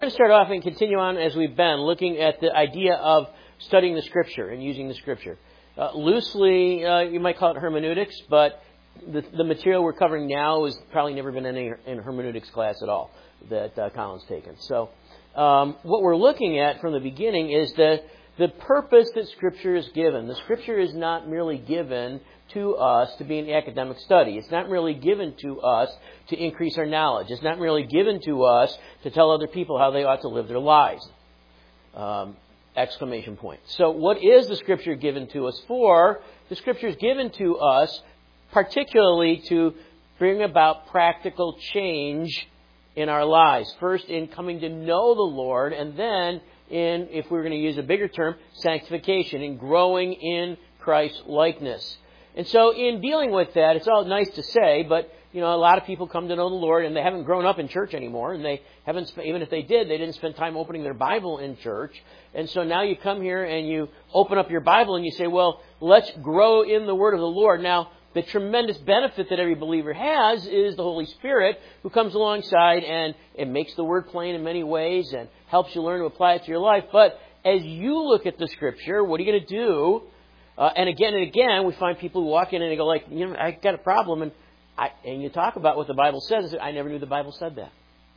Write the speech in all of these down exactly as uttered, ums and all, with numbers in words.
We're going to start off and continue on as we've been, looking at the idea of studying the Scripture and using the Scripture. Uh, loosely, uh, you might call it hermeneutics, but the, the material we're covering now has probably never been in any in hermeneutics class at all that uh, Colin's taken. So um, what we're looking at from the beginning is the, the purpose that Scripture is given. The Scripture is not merely given to us to be an academic study. It's not merely given to us to increase our knowledge. It's not merely given to us to tell other people how they ought to live their lives. Um, exclamation point. So what is the Scripture given to us for? The Scripture is given to us particularly to bring about practical change in our lives. First, in coming to know the Lord, and then in, if we're going to use a bigger term, sanctification, in growing in Christ's likeness. And so in dealing with that, it's all nice to say, but, you know, a lot of people come to know the Lord and they haven't grown up in church anymore, and they haven't, sp- even if they did, they didn't spend time opening their Bible in church. And so now you come here and you open up your Bible and you say, well, let's grow in the Word of the Lord. Now, the tremendous benefit that every believer has is the Holy Spirit, who comes alongside and it makes the Word plain in many ways and helps you learn to apply it to your life. But as you look at the Scripture, what are you going to do? Uh, and again and again, we find people who walk in and they go like, you know, I got a problem. And I, and you talk about what the Bible says. I never knew the Bible said that.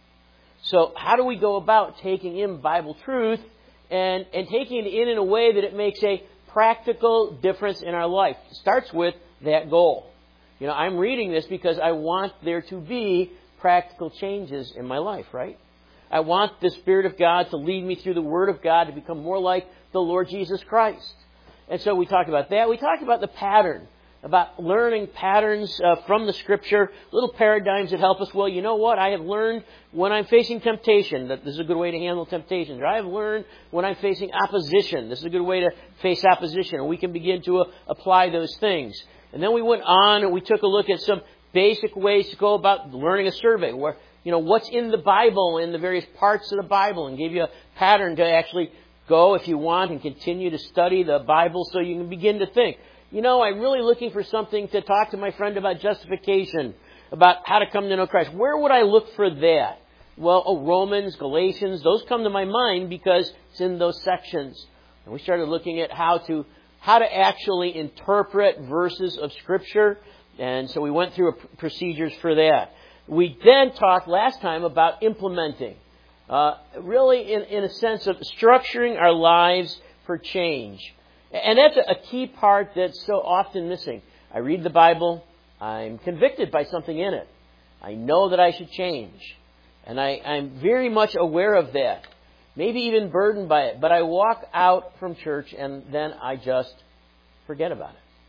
So how do we go about taking in Bible truth and, and taking it in in a way that it makes a practical difference in our life? It starts with that goal. You know, I'm reading this because I want there to be practical changes in my life, right? I want the Spirit of God to lead me through the Word of God to become more like the Lord Jesus Christ. And so we talked about that. We talked about the pattern, about learning patterns uh, from the Scripture, little paradigms that help us. Well, you know what? I have learned when I'm facing temptation that this is a good way to handle temptation. Or I have learned when I'm facing opposition. This is a good way to face opposition. And we can begin to uh, apply those things. And then we went on and we took a look at some basic ways to go about learning a survey, where, you know, what's in the Bible, in the various parts of the Bible, and gave you a pattern to actually go, if you want, and continue to study the Bible so you can begin to think, you know, I'm really looking for something to talk to my friend about justification, about how to come to know Christ. Where would I look for that? Well, oh, Romans, Galatians, those come to my mind because it's in those sections. And we started looking at how to how to actually interpret verses of Scripture. And so we went through procedures for that. We then talked last time about implementing. Uh, really, in, in a sense of structuring our lives for change. And that's a, a key part that's so often missing. I read the Bible. I'm convicted by something in it. I know that I should change. And I, I'm very much aware of that. Maybe even burdened by it. But I walk out from church and then I just forget about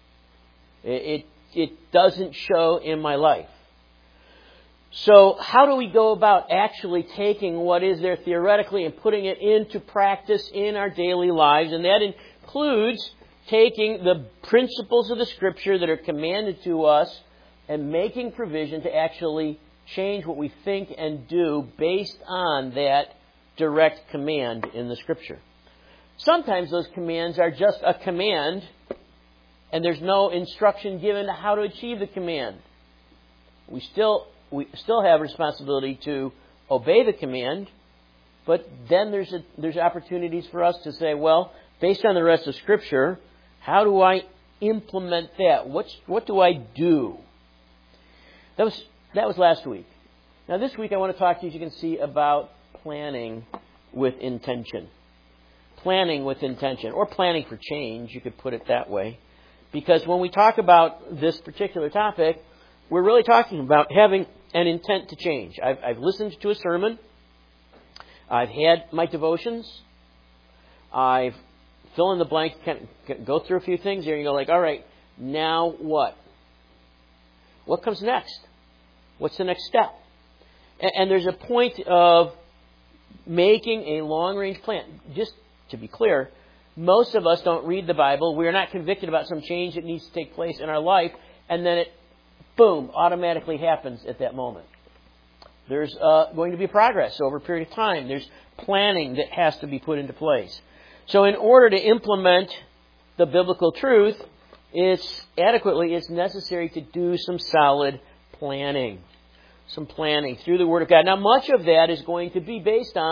it. It, it, it doesn't show in my life. So how do we go about actually taking what is there theoretically and putting it into practice in our daily lives? And that includes taking the principles of the Scripture that are commanded to us and making provision to actually change what we think and do based on that direct command in the Scripture. Sometimes those commands are just a command and there's no instruction given to how to achieve the command. We still... We still have responsibility to obey the command, but then there's a, there's opportunities for us to say, well, based on the rest of Scripture, how do I implement that? What's, what do I do? That was that was last week. Now this week I want to talk to you, as you can see, about planning with intention. Planning with intention, or planning for change, you could put it that way. Because when we talk about this particular topic, we're really talking about having an intent to change. I've, I've listened to a sermon. I've had my devotions. I've fill in the blank, can, can go through a few things here. You go like, all right, now what? What comes next? What's the next step? And, and there's a point of making a long-range plan. Just to be clear, most of us don't read the Bible. We're not convicted about some change that needs to take place in our life, and then it boom, automatically happens at that moment. There's uh, going to be progress over a period of time. There's planning that has to be put into place. So in order to implement the biblical truth, it's adequately, it's necessary to do some solid planning. Some planning through the Word of God. Now, much of that is going to be based on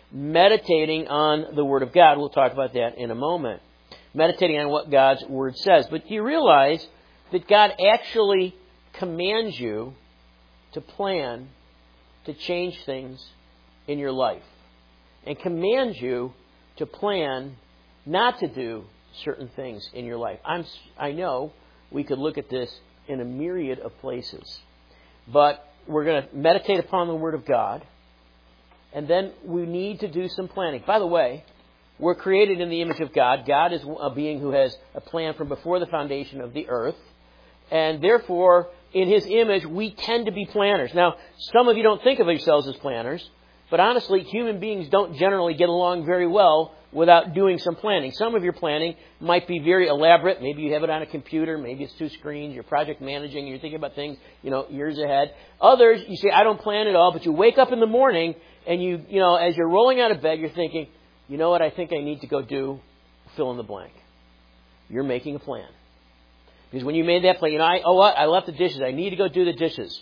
meditating on the Word of God. We'll talk about that in a moment. Meditating on what God's Word says. But do you realize that God actually commands you to plan to change things in your life? And commands you to plan not to do certain things in your life. I'm, I know we could look at this in a myriad of places. But we're going to meditate upon the Word of God. And then we need to do some planning. By the way, we're created in the image of God. God is a being who has a plan from before the foundation of the earth. And therefore, in His image, we tend to be planners. Now, some of you don't think of yourselves as planners. But honestly, human beings don't generally get along very well without doing some planning. Some of your planning might be very elaborate. Maybe you have it on a computer. Maybe it's two screens. You're project managing. You're thinking about things, you know, years ahead. Others, you say, I don't plan at all. But you wake up in the morning and you, you know, as you're rolling out of bed, you're thinking, you know what I think I need to go do? Fill in the blank. You're making a plan. Because when you made that plan, you know, I, oh what? I left the dishes. I need to go do the dishes.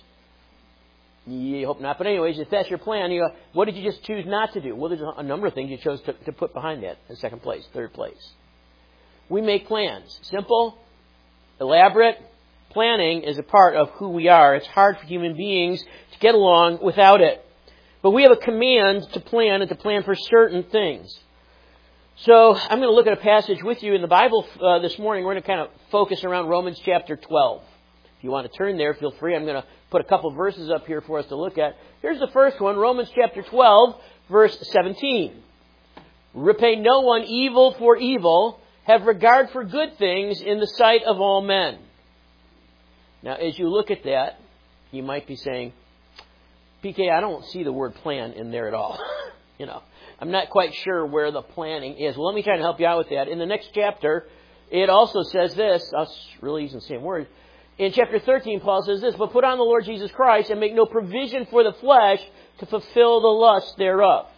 You hope not. But anyways, if that's your plan, you go, what did you just choose not to do? Well, there's a number of things you chose to, to put behind that in second place, third place. We make plans. Simple, elaborate. Planning is a part of who we are. It's hard for human beings to get along without it. But we have a command to plan and to plan for certain things. So I'm going to look at a passage with you in the Bible uh, this morning. We're going to kind of focus around Romans chapter twelve. If you want to turn there, feel free. I'm going to put a couple verses up here for us to look at. Here's the first one, Romans chapter twelve, verse seventeen. Repay no one evil for evil. Have regard for good things in the sight of all men. Now, as you look at that, you might be saying, P K, I don't see the word plan in there at all. you know, I'm not quite sure where the planning is. Well, let me try to help you out with that. In the next chapter, it also says this. I was really using the same word. In chapter thirteen, Paul says this, but put on the Lord Jesus Christ and make no provision for the flesh to fulfill the lust thereof.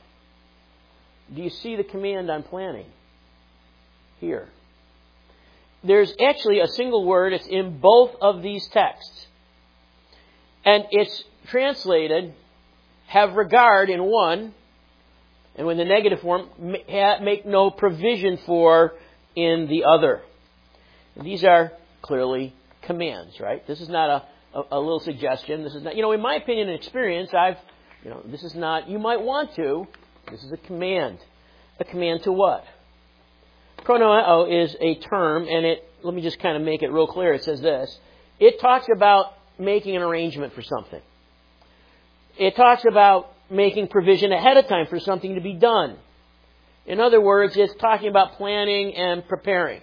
Do you see the command on planning here? There's actually a single word. It's in both of these texts. And it's translated, have regard in one, and when the negative form, make no provision for in the other. And these are clearly commands, right? This is not a, a, a little suggestion. This is not, you know, in my opinion and experience, I've, you know, this is not, you might want to, this is a command. A command to what? Pronoeo is a term, and it, let me just kind of make it real clear. It says this. It talks about making an arrangement for something. It talks about making provision ahead of time for something to be done. In other words, it's talking about planning and preparing.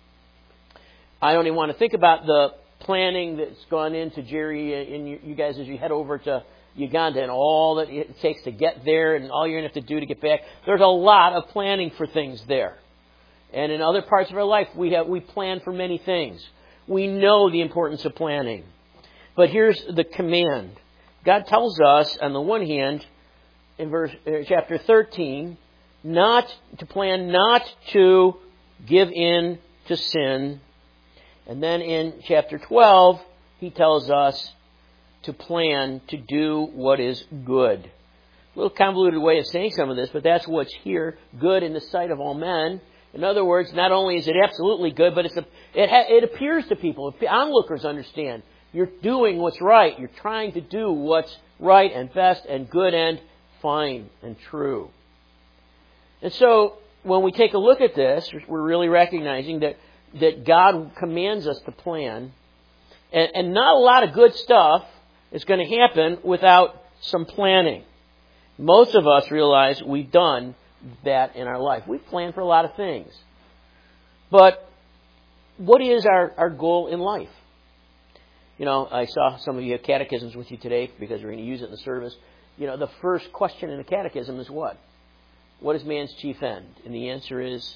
I don't even want to think about the planning that's gone into Jerry and you guys as you head over to Uganda and all that it takes to get there and all you're going to have to do to get back. There's a lot of planning for things there. And in other parts of our life, we have we plan for many things. We know the importance of planning. But here's the command. God tells us, on the one hand, in verse uh, chapter thirteen, not to plan, not to give in to sin. And then in chapter twelve, he tells us to plan to do what is good. A little convoluted way of saying some of this, but that's what's here. Good in the sight of all men. In other words, not only is it absolutely good, but it's a, it, ha, it appears to people. If onlookers understand, you're doing what's right. You're trying to do what's right and best and good and fine and true. And so, when we take a look at this, we're really recognizing that, that God commands us to plan. And, and not a lot of good stuff is going to happen without some planning. Most of us realize we've done that in our life. We've planned for a lot of things. But what is our, our goal in life? You know, I saw some of you have catechisms with you today because we're going to use it in the service. You know, the first question in the catechism is what? What is man's chief end? And the answer is,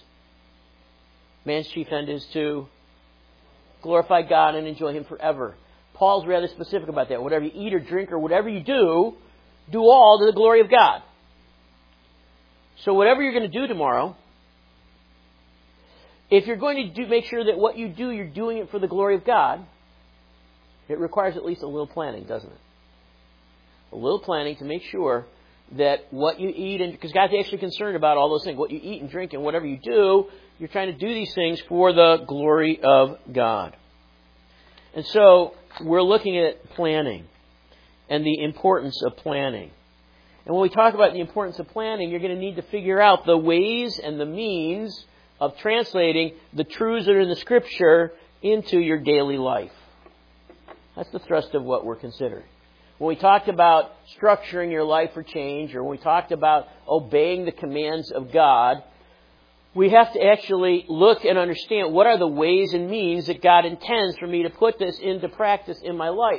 man's chief end is to glorify God and enjoy Him forever. Paul's rather specific about that. Whatever you eat or drink or whatever you do, do all to the glory of God. So whatever you're going to do tomorrow, if you're going to do, make sure that what you do, you're doing it for the glory of God, it requires at least a little planning, doesn't it? A little planning to make sure that what you eat, and because God's actually concerned about all those things, what you eat and drink and whatever you do, you're trying to do these things for the glory of God. And so we're looking at planning and the importance of planning. And when we talk about the importance of planning, you're going to need to figure out the ways and the means of translating the truths that are in the Scripture into your daily life. That's the thrust of what we're considering. When we talked about structuring your life for change, or when we talked about obeying the commands of God, we have to actually look and understand what are the ways and means that God intends for me to put this into practice in my life.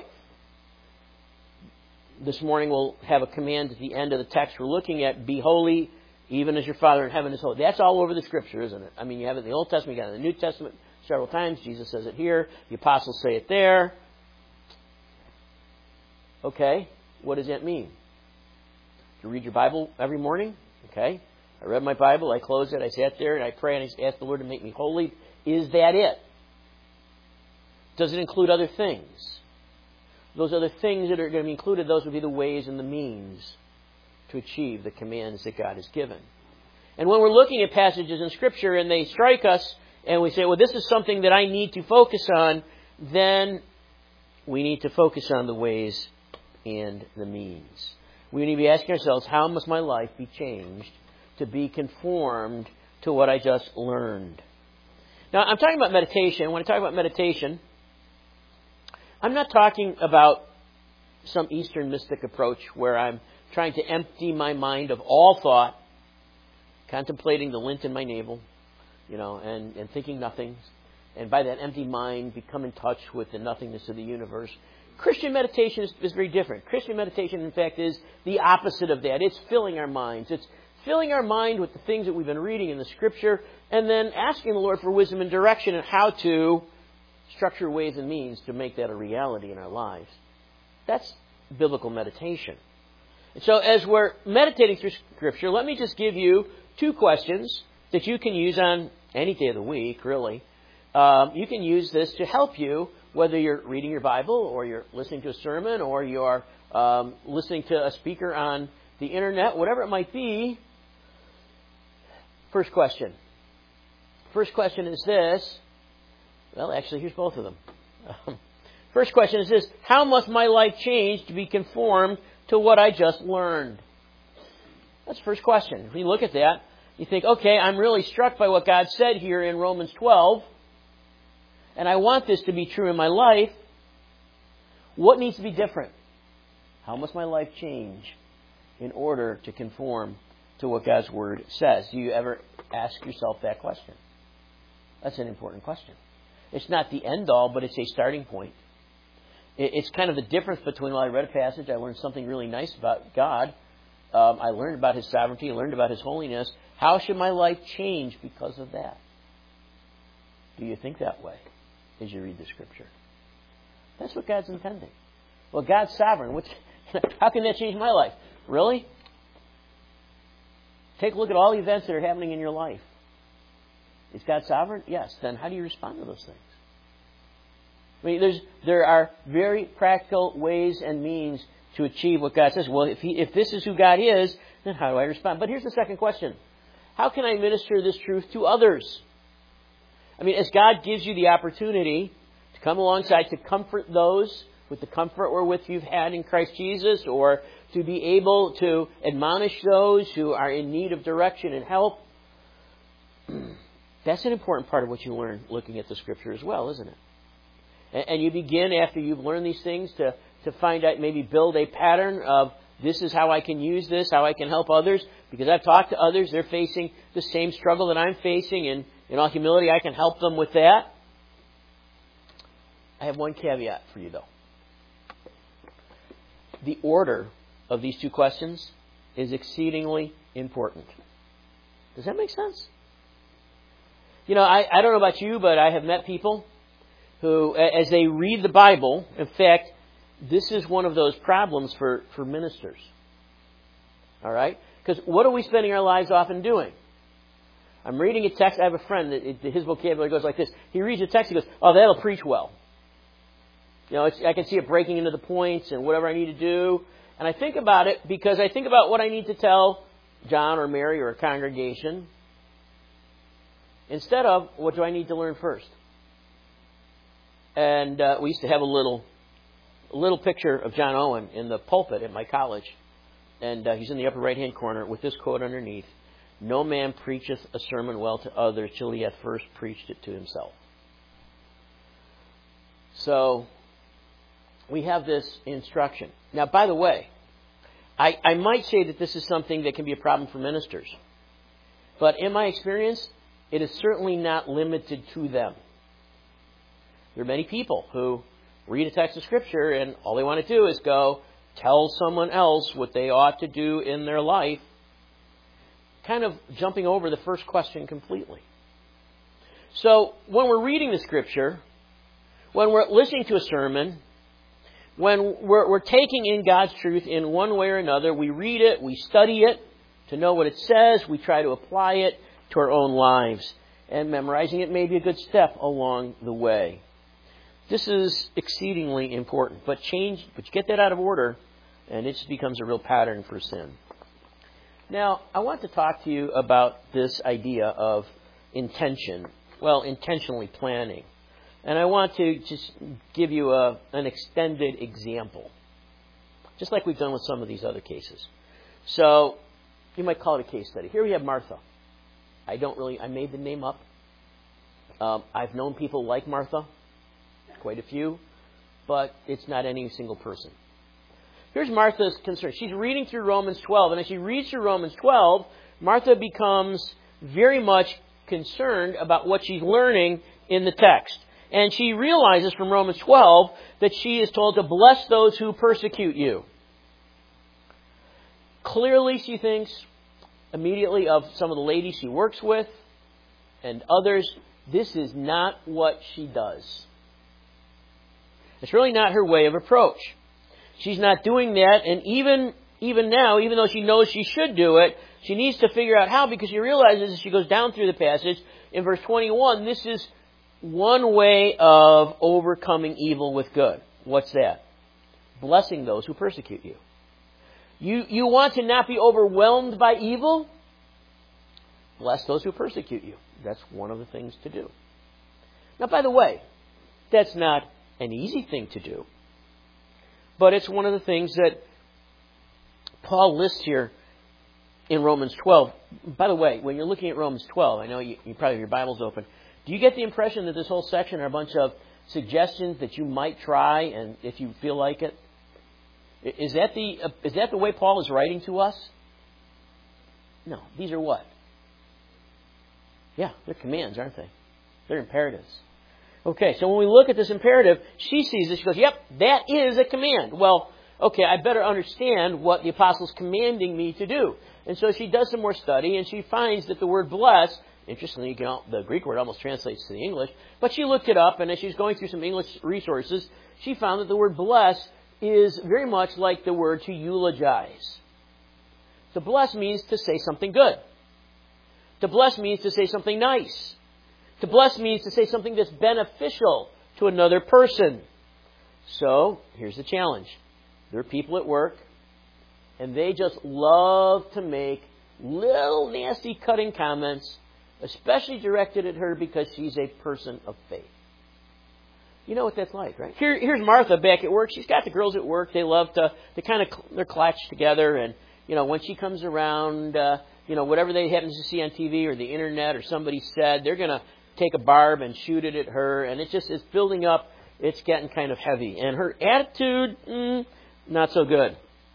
This morning we'll have a command at the end of the text we're looking at, be holy even as your Father in heaven is holy. That's all over the Scripture, isn't it? I mean, you have it in the Old Testament, you got it in the New Testament several times. Jesus says it here. The apostles say it there. Okay, what does that mean? To read your Bible every morning? Okay. I read my Bible, I closed it, I sat there, and I pray, and I asked the Lord to make me holy. Is that it? Does it include other things? Those other things that are going to be included, those would be the ways and the means to achieve the commands that God has given. And when we're looking at passages in Scripture and they strike us, and we say, well, this is something that I need to focus on, then we need to focus on the ways and the means. We need to be asking ourselves, how must my life be changed to be conformed to what I just learned? Now, I'm talking about meditation. When I talk about meditation, I'm not talking about some Eastern mystic approach where I'm trying to empty my mind of all thought, contemplating the lint in my navel, you know, and, and thinking nothing. And by that empty mind, become in touch with the nothingness of the universe. Christian meditation is, is very different. Christian meditation, in fact, is the opposite of that. It's filling our minds. It's filling our mind with the things that we've been reading in the Scripture, and then asking the Lord for wisdom and direction on how to structure ways and means to make that a reality in our lives. That's biblical meditation. And so as we're meditating through Scripture, let me just give you two questions that you can use on any day of the week, really. Um, you can use this to help you, whether you're reading your Bible or you're listening to a sermon or you're um, listening to a speaker on the internet, whatever it might be. First question. First question is this. Well, actually, here's both of them. Um, first question is this. How must my life change to be conformed to what I just learned? That's the first question. If you look at that, you think, okay, I'm really struck by what God said here in Romans twelve, and I want this to be true in my life. What needs to be different? How must my life change in order to conform to what God's Word says? Do you ever ask yourself that question? That's an important question. It's not the end all, but it's a starting point. It's kind of the difference between, well, I read a passage, I learned something really nice about God, um, I learned about His sovereignty, I learned about His holiness. How should my life change because of that? Do you think that way as you read the Scripture? That's what God's intending. Well, God's sovereign. What's, how can that change my life? Really? Take a look at all the events that are happening in your life. Is God sovereign? Yes. Then how do you respond to those things? I mean, there's, there are very practical ways and means to achieve what God says. Well, if, he, if this is who God is, then how do I respond? But here's the second question. How can I minister this truth to others? I mean, as God gives you the opportunity to come alongside, to comfort those with the comfort wherewith you've had in Christ Jesus, or to be able to admonish those who are in need of direction and help, that's an important part of what you learn looking at the Scripture as well, isn't it? And, and you begin, after you've learned these things, to, to find out, maybe build a pattern of, this is how I can use this, how I can help others, because I've talked to others, they're facing the same struggle that I'm facing, and in all humility, I can help them with that. I have one caveat for you, though. The order of these two questions is exceedingly important. Does that make sense? You know, I, I don't know about you, but I have met people who, as they read the Bible, in fact, this is one of those problems for, for ministers. All right? Because what are we spending our lives often doing? I'm reading a text. I have a friend that his vocabulary goes like this. He reads a text. He goes, oh, that'll preach well. You know, it's, I can see it breaking into the points and whatever I need to do. And I think about it because I think about what I need to tell John or Mary or a congregation instead of what do I need to learn first. And uh, we used to have a little, a little picture of John Owen in the pulpit at my college. And uh, he's in the upper right-hand corner with this quote underneath. No man preacheth a sermon well to others till he hath first preached it to himself. So, we have this instruction. Now, by the way, I, I might say that this is something that can be a problem for ministers. But in my experience, it is certainly not limited to them. There are many people who read a text of Scripture and all they want to do is go tell someone else what they ought to do in their life, kind of jumping over the first question completely. So, when we're reading the Scripture, when we're listening to a sermon, when we're, we're taking in God's truth in one way or another, we read it, we study it to know what it says, we try to apply it to our own lives. And memorizing it may be a good step along the way. This is exceedingly important. But change, but you get that out of order, and it just becomes a real pattern for sin. Now, I want to talk to you about this idea of intention. Well, intentionally planning. And I want to just give you a, an extended example, just like we've done with some of these other cases. So, you might call it a case study. Here we have Martha. I don't really, I made the name up. Um, I've known people like Martha, quite a few, but it's not any single person. Here's Martha's concern. She's reading through Romans twelve, and as she reads through Romans twelve, Martha becomes very much concerned about what she's learning in the text. And she realizes from Romans twelve that she is told to bless those who persecute you. Clearly, she thinks immediately of some of the ladies she works with and others. This is not what she does. It's really not her way of approach. She's not doing that, and even even now, even though she knows she should do it, she needs to figure out how, because she realizes as she goes down through the passage, in verse twenty-one, this is one way of overcoming evil with good. What's that? Blessing those who persecute you. You, you want to not be overwhelmed by evil? Bless those who persecute you. That's one of the things to do. Now, by the way, that's not an easy thing to do. But it's one of the things that Paul lists here in Romans twelve. By the way, when you're looking at Romans twelve, I know you, you probably have your Bibles open. Do you get the impression that this whole section are a bunch of suggestions that you might try, and if you feel like it? Is that the is that the way Paul is writing to us? No. These are what? Yeah, they're commands, aren't they? They're imperatives. Okay, so when we look at this imperative, she sees this. She goes, yep, that is a command. Well, okay, I better understand what the apostle's commanding me to do. And so she does some more study, and she finds that the word bless, interestingly, you can, the Greek word almost translates to the English, but she looked it up, and as she's going through some English resources, she found that the word bless is very much like the word to eulogize. To bless means to say something good. To bless means to say something nice. To bless means to say something that's beneficial to another person. So, here's the challenge. There are people at work, and they just love to make little nasty cutting comments, especially directed at her because she's a person of faith. You know what that's like, right? Here, here's Martha back at work. She's got the girls at work. They love to, they kind of, they're clutched together. And, you know, when she comes around, uh, you know, whatever they happen to see on T V or the internet or somebody said, they're going to take a barb and shoot it at her. And it just is building up. It's getting kind of heavy. And her attitude, mm, not so good.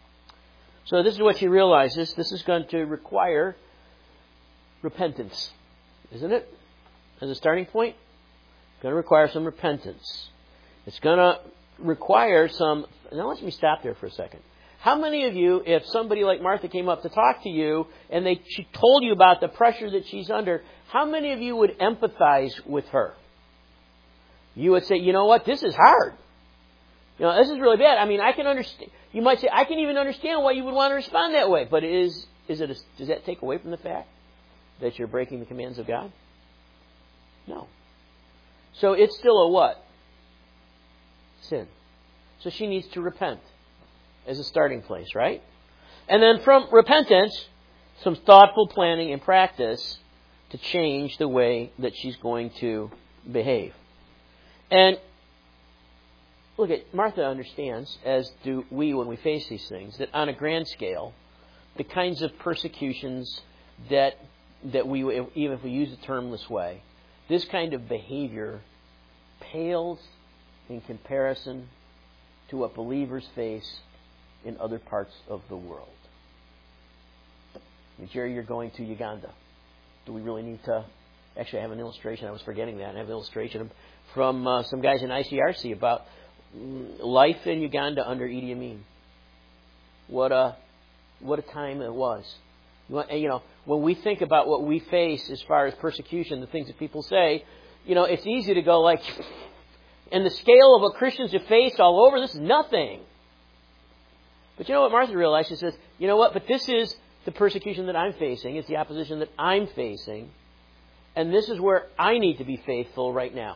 So this is what she realizes. This is going to require repentance, isn't it? As a starting point? It's going to require some repentance. It's going to require some... Now let me stop there for a second. How many of you, if somebody like Martha came up to talk to you and they she told you about the pressure that she's under, how many of you would empathize with her? You would say, you know what, this is hard. You know, this is really bad. I mean, I can understand. You might say, I can even understand why you would want to respond that way. But is is it a, does that take away from the fact that you're breaking the commands of God? No. So it's still a what? Sin. So she needs to repent. as a starting place, right? And then from repentance, some thoughtful planning and practice to change the way that she's going to behave. And look, at Martha understands, as do we when we face these things, that on a grand scale, the kinds of persecutions that that we, even if we use the term this way, this kind of behavior pales in comparison to what believers face in other parts of the world. And Jerry, you're going to Uganda. Do we really need to... Actually, I have an illustration. I was forgetting that. I have an illustration from uh, some guys in I C R C about life in Uganda under Idi Amin. What a, what a time it was. You know, when we think about what we face as far as persecution, the things that people say, you know, it's easy to go like, in the scale of what Christians have faced all over, this is nothing. But you know what Martha realized? She says, you know what, but this is the persecution that I'm facing. It's the opposition that I'm facing. And this is where I need to be faithful right now.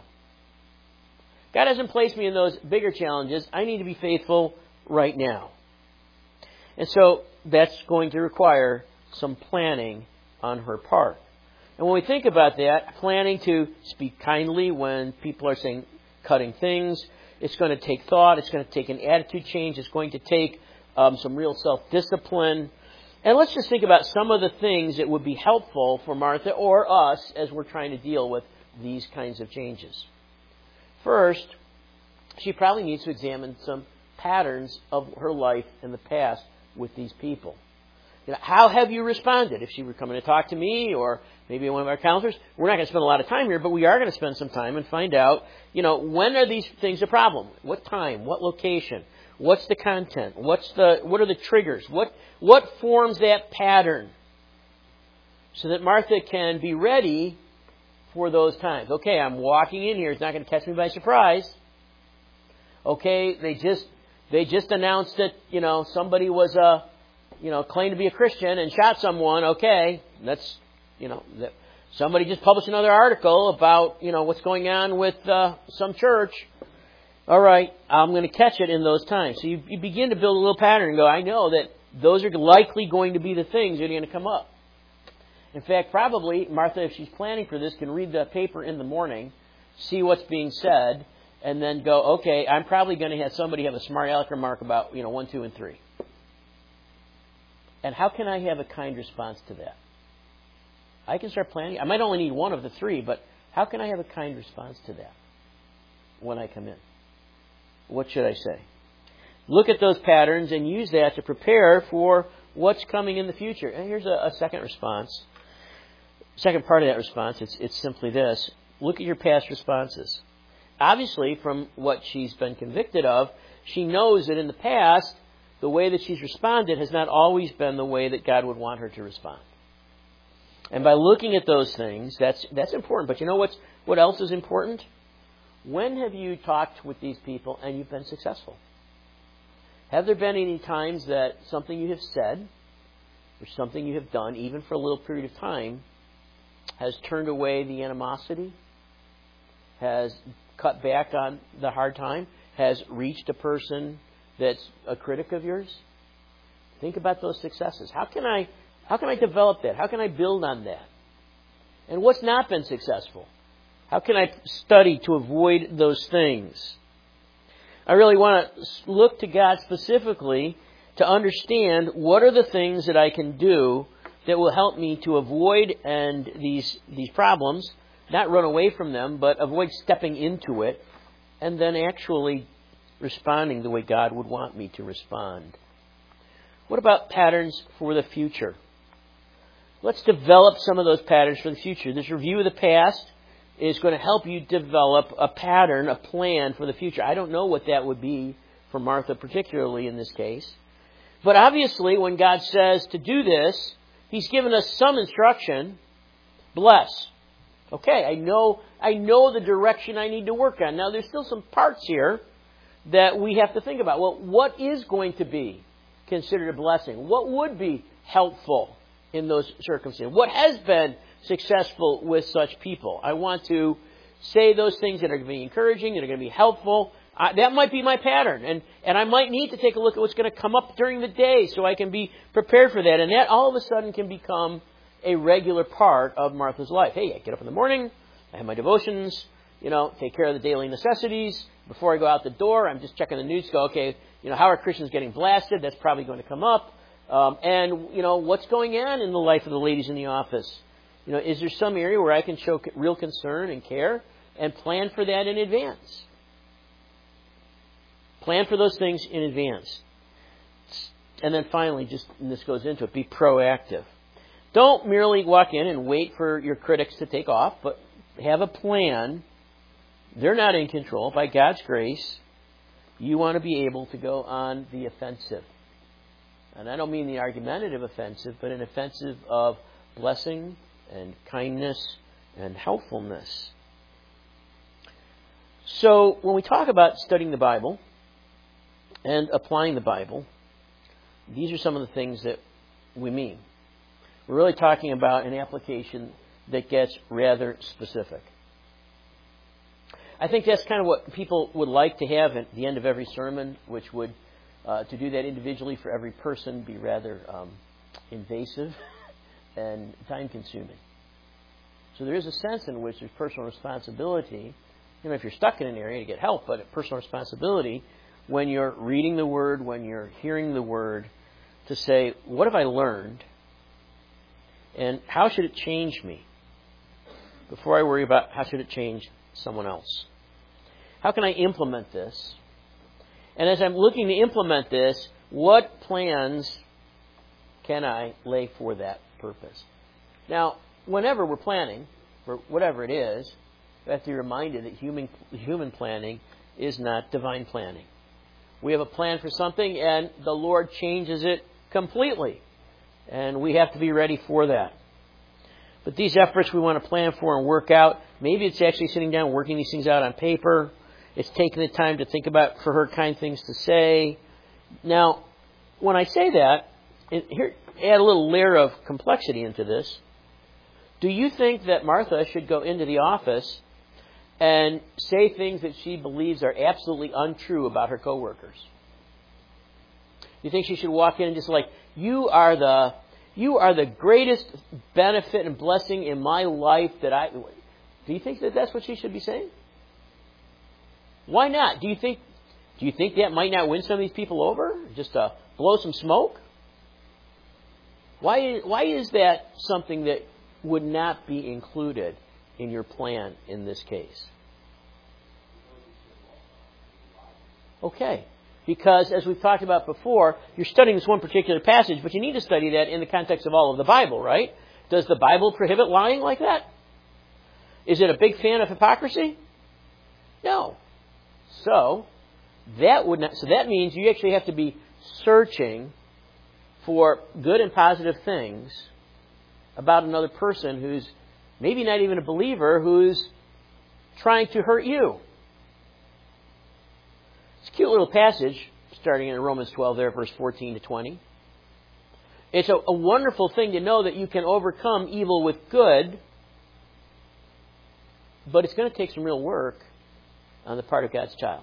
God hasn't placed me in those bigger challenges. I need to be faithful right now. And so that's going to require some planning on her part. And when we think about that, planning to speak kindly when people are saying cutting things, it's going to take thought, it's going to take an attitude change, it's going to take um, some real self-discipline. And let's just think about some of the things that would be helpful for Martha or us as we're trying to deal with these kinds of changes. First, she probably needs to examine some patterns of her life in the past with these people. You know, how have you responded? If she were coming to talk to me or maybe one of our counselors, we're not going to spend a lot of time here, but we are going to spend some time and find out, you know, when are these things a problem? What time? What location? What's the content? What's the what are the triggers? What what forms that pattern? So that Martha can be ready for those times. Okay, I'm walking in here, it's not going to catch me by surprise. Okay, they just they just announced that, you know, somebody was a you know, claimed to be a Christian and shot someone. Okay, that's, you know, that somebody just published another article about, you know, what's going on with uh, some church. All right, I'm going to catch it in those times. So you, you begin to build a little pattern and go, I know that those are likely going to be the things that are going to come up. In fact, probably Martha, if she's planning for this, can read the paper in the morning, see what's being said, and then go, okay, I'm probably going to have somebody have a smart aleck remark about, you know, one, two, and three. And how can I have a kind response to that? I can start planning. I might only need one of the three, but how can I have a kind response to that when I come in? What should I say? Look at those patterns and use that to prepare for what's coming in the future. And here's a, a second response. Second part of that response, it's, it's simply this. Look at your past responses. Obviously, from what she's been convicted of, she knows that in the past, the way that she's responded has not always been the way that God would want her to respond. And by looking at those things, that's that's important. But you know what's, what else is important? When have you talked with these people and you've been successful? Have there been any times that something you have said or something you have done, even for a little period of time, has turned away the animosity, has cut back on the hard time, has reached a person that's a critic of yours? Think about those successes. How can I how can I develop that? How can I build on that? And what's not been successful? How can I study to avoid those things? I really want to look to God specifically to understand what are the things that I can do that will help me to avoid and these these problems, not run away from them, but avoid stepping into it, and then actually responding the way God would want me to respond. What about patterns for the future? Let's develop some of those patterns for the future. This review of the past is going to help you develop a pattern, a plan for the future. I don't know what that would be for Martha, particularly in this case. But obviously, when God says to do this, He's given us some instruction. Bless. Okay, I know, I know the direction I need to work on. Now, there's still some parts here that we have to think about. Well, what is going to be considered a blessing? What would be helpful in those circumstances? What has been successful with such people? I want to say those things that are going to be encouraging, that are going to be helpful. I, that might be my pattern. And, and I might need to take a look at what's going to come up during the day so I can be prepared for that. And that all of a sudden can become a regular part of Martha's life. Hey, I get up in the morning, I have my devotions, you know, take care of the daily necessities. Before I go out the door, I'm just checking the news, go, okay, you know, how are Christians getting blasted? That's probably going to come up. Um, and, you know, what's going on in the life of the ladies in the office? You know, is there some area where I can show real concern and care and plan for that in advance? Plan for those things in advance. And then finally, just, and this goes into it, be proactive. Don't merely walk in and wait for your critics to take off, but have a plan. They're not in control. By God's grace, you want to be able to go on the offensive. And I don't mean the argumentative offensive, but an offensive of blessing and kindness and helpfulness. So when we talk about studying the Bible and applying the Bible, these are some of the things that we mean. We're really talking about an application that gets rather specific. I think that's kind of what people would like to have at the end of every sermon, which would, uh, to do that individually for every person, be rather um, invasive and time-consuming. So there is a sense in which there's personal responsibility. You know, if you're stuck in an area to get help, but personal responsibility when you're reading the Word, when you're hearing the Word, to say, what have I learned? And how should it change me? Before I worry about how should it change someone else. How can I implement this? And as I'm looking to implement this, what plans can I lay for that purpose? Now, whenever we're planning, for whatever it is, we have to be reminded that human, human planning is not divine planning. We have a plan for something and the Lord changes it completely. And we have to be ready for that. But these efforts we want to plan for and work out, maybe it's actually sitting down and working these things out on paper. It's taking the time to think about for her kind things to say. Now, when I say that, here, add a little layer of complexity into this. Do you think that Martha should go into the office and say things that she believes are absolutely untrue about her coworkers? You think she should walk in and just like, you are the you are the greatest benefit and blessing in my life that I... Do you think that that's what she should be saying? Why not? Do you think do you think that might not win some of these people over? Just to blow some smoke? Why why is that something that would not be included in your plan in this case? Okay. Because, as we've talked about before, you're studying this one particular passage, but you need to study that in the context of all of the Bible, right? Does the Bible prohibit lying like that? Is it a big fan of hypocrisy? No. So, that would not, so that means you actually have to be searching for good and positive things about another person who's maybe not even a believer, who's trying to hurt you. It's a cute little passage, starting in Romans twelve there, verse fourteen to twenty. It's a, a wonderful thing to know that you can overcome evil with good, but it's going to take some real work on the part of God's child.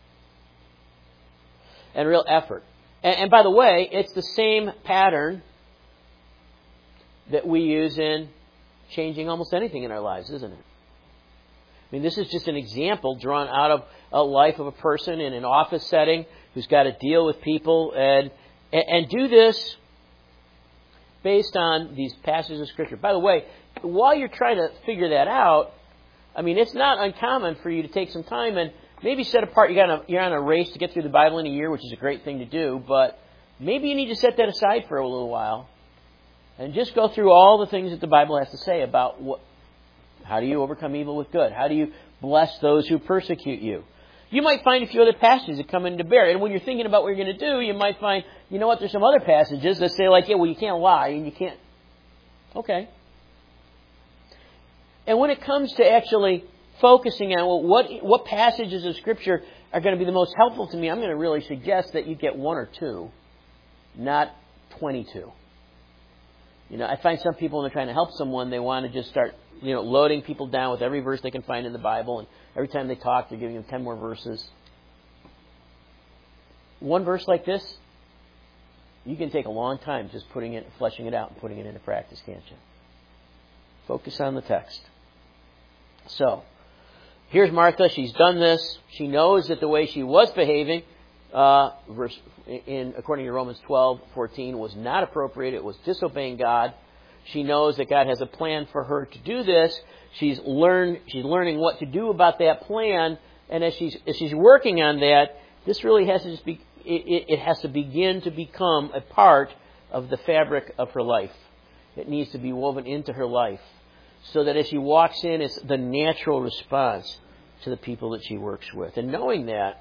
And real effort. And, and by the way, it's the same pattern that we use in changing almost anything in our lives, isn't it? I mean, this is just an example drawn out of a life of a person in an office setting who's got to deal with people and and do this based on these passages of Scripture. By the way, while you're trying to figure that out, I mean, it's not uncommon for you to take some time and maybe set apart. You got a, you're on a race to get through the Bible in a year, which is a great thing to do, but maybe you need to set that aside for a little while and just go through all the things that the Bible has to say about what, how do you overcome evil with good? How do you bless those who persecute you? You might find a few other passages that come into bear. And when you're thinking about what you're going to do, you might find, you know what, there's some other passages that say like, yeah, well, you can't lie and you can't. Okay. And when it comes to actually focusing on, well, what, what passages of Scripture are going to be the most helpful to me, I'm going to really suggest that you get one or two, not twenty-two. You know, I find some people when they're trying to help someone, they want to just start, you know, loading people down with every verse they can find in the Bible, and every time they talk, they're giving them ten more verses. one verse like this, you can take a long time just putting it, fleshing it out and putting it into practice, can't you? Focus on the text. So, here's Martha. She's done this. She knows that the way she was behaving, uh, verse, in according to Romans twelve fourteen, was not appropriate. It was disobeying God. She knows that God has a plan for her to do this. She's learned. She's learning what to do about that plan. And as she's as she's working on that, this really has to just be. It, it has to begin to become a part of the fabric of her life. It needs to be woven into her life, so that as she walks in, it's the natural response to the people that she works with. And knowing that,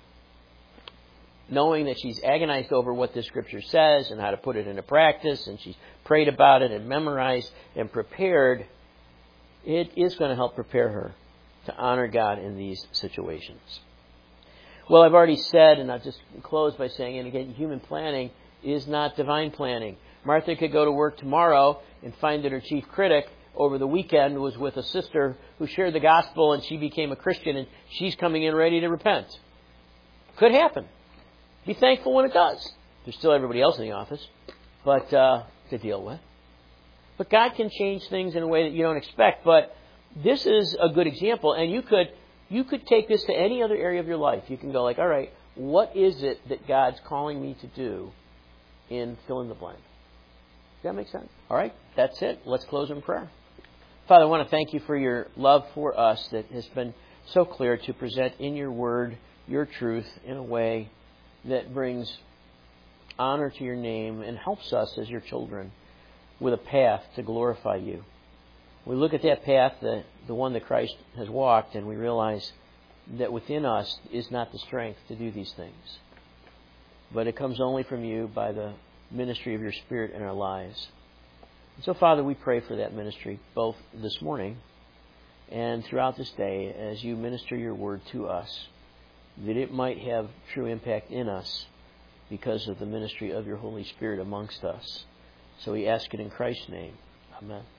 knowing that she's agonized over what this Scripture says and how to put it into practice, and she's prayed about it and memorized and prepared, it is going to help prepare her to honor God in these situations. Well, I've already said, and I'll just close by saying, and again, human planning is not divine planning. Martha could go to work tomorrow and find that her chief critic over the weekend was with a sister who shared the gospel, and she became a Christian, and she's coming in ready to repent. Could happen. Be thankful when it does. There's still everybody else in the office, but uh, to deal with. But God can change things in a way that you don't expect. But this is a good example, and you could you could take this to any other area of your life. You can go like, all right, what is it that God's calling me to do in fill in the blank? Does that make sense? All right, that's it. Let's close in prayer. Father, I want to thank you for your love for us that has been so clear to present in your word your truth in a way that brings honor to your name and helps us as your children with a path to glorify you. We look at that path, the, the one that Christ has walked, and we realize that within us is not the strength to do these things. But it comes only from you by the ministry of your Spirit in our lives. And so, Father, we pray for that ministry both this morning and throughout this day as you minister your word to us, that it might have true impact in us because of the ministry of your Holy Spirit amongst us. So we ask it in Christ's name. Amen.